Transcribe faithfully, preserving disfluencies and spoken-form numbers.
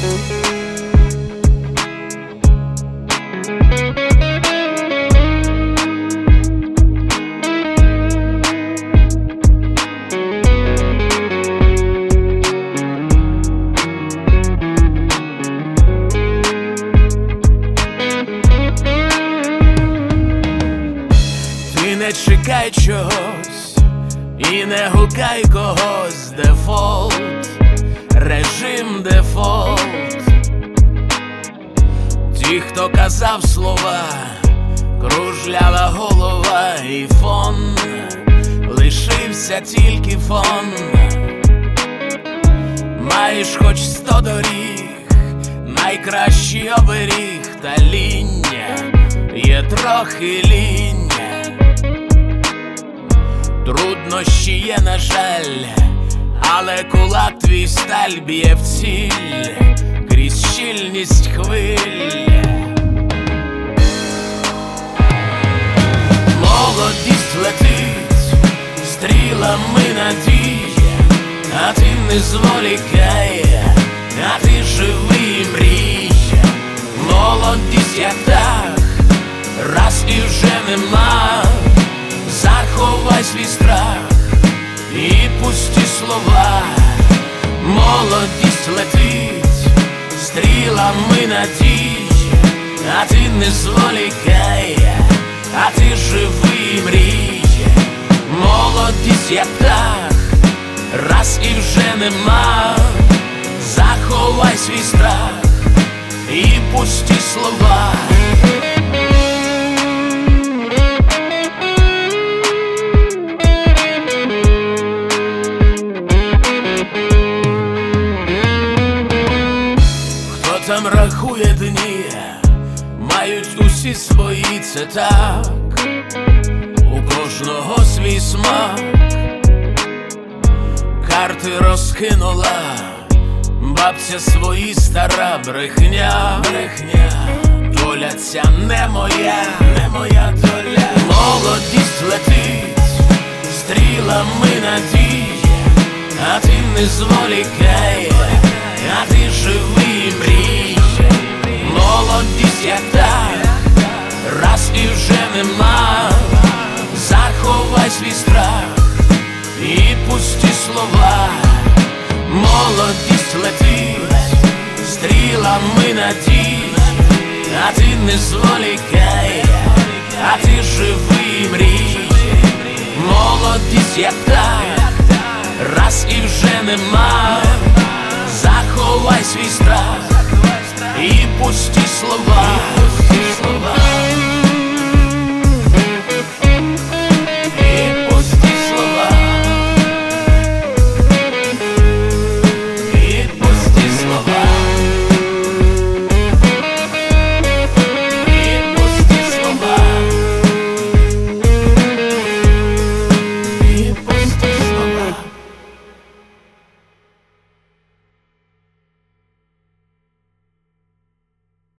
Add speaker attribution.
Speaker 1: Не чекай чогось і не гукай когось. Дефолт, режим дефолт. Ті, хто казав слова, кружляла голова, і фон, лишився тільки фон. Маєш хоч сто доріг, найкращий оберіг, та ління є трохи ління. Труднощі є, на жаль, але кулак твій сталь б'є в ціль крізь щільність хвиль. Молодість летить стрілами надія, а ти не зволікай, а ти живий мрія. Молодість як дах, раз і вже нема. Заховай свій страх і пусті слова. Молодість летить стрілами надії, а ти не зволікай, а ти живий мріє. Молодість як птах, раз і вже нема. Заховай свій страх і пусті слова. Там рахує дні, мають усі свої, це так, у кожного свій смак. Карти розкинула бабця свої, стара брехня, брехня. Доля ця не моя, не моя доля. Молодість летить стрілами надії, а ти не зволікай, а ти живий мрій. Молодість як дах, раз і вже нема. Заховай свій страх і пусті слова. Молодість летить стрілами надії, а ти не зволікай, а ти живий мрій. Молодість як дах, раз і вже нема. Заховай свій страх і пусті слова.